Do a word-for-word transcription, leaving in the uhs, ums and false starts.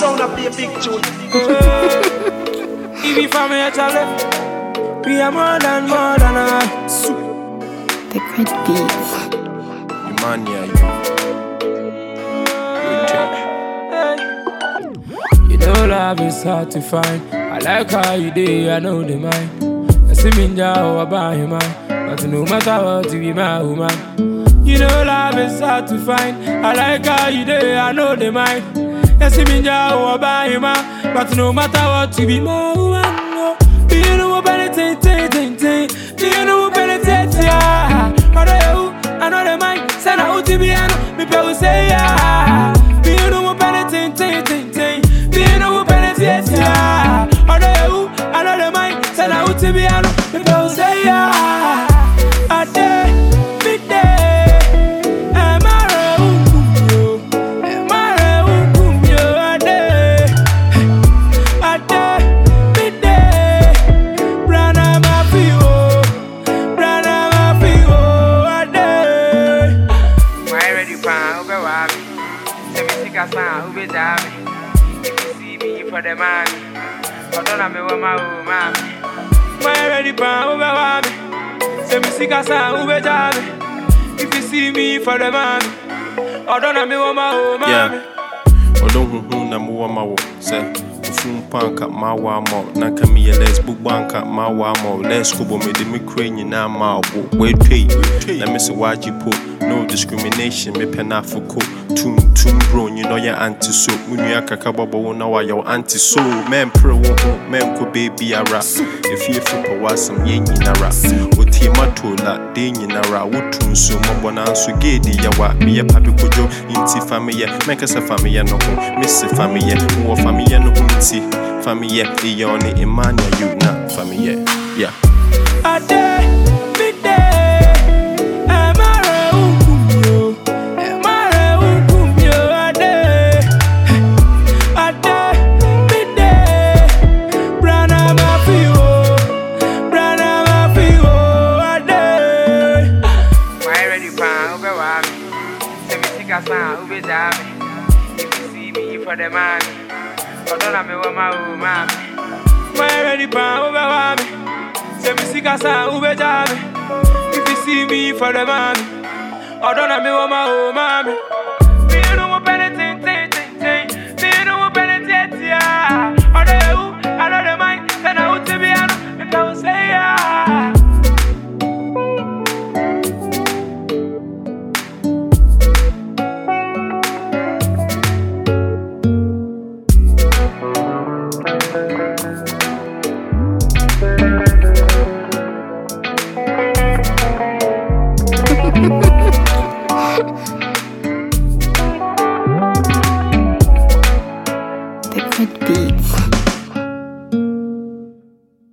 sound of the big tune. If you from here, Charlie, we are more than more than a The great beats. You man, yeah, you. You know love is hard to find. I like how you do, I know the mind. I see me now about your mind, but no matter what, you be my woman. You know love is hard to find. I like how you do, I know the mind. I see me now about your mind, but no matter what, you be my woman. No. Do you know what anything, ting, ting, ting? Do you know what anything, yeah? I know you, I know the mind. Send out to be, I know, me people say, yeah. Do you know what anything, ting, ting, ting? Do you know what anything, yeah? I know you, I know the mind. Send out to be, I know, me people say, yeah. I dare, me dare. If you see me for the man, I don't know my own man. My ready pan over me. Say me sick as I over jam. If you see me for the man, I don't know my own man. Yeah. Although who na mo ma wo say fun panka ma wa mo na ka me let's book banka ma wa mo let's go me de me kra nyina ma wo we twi na me se waji po no discrimination me pena fuko tum tum bro you know ya anti so munua kaka bobo na wa your anti so men pro wo men ko baby ara if you for wasam ye nyina ra oti matola de nyina ra wotum so mo na so gedi ya wa me ya papi kojo inti family me kasa family no ho miss family wo family no ho inti family e yoni imania you na family yeah I dare be there. If you see me for the man, I don't know my own man. My ready pan over me. Say me sick as I over jam. If you see me for the man, I don't know my own man. Do you know what anything, ting, ting, ting? Do you know what anything, yeah? I know you, I know the mind. Then I want to be on, and I will say, yeah. The great beats.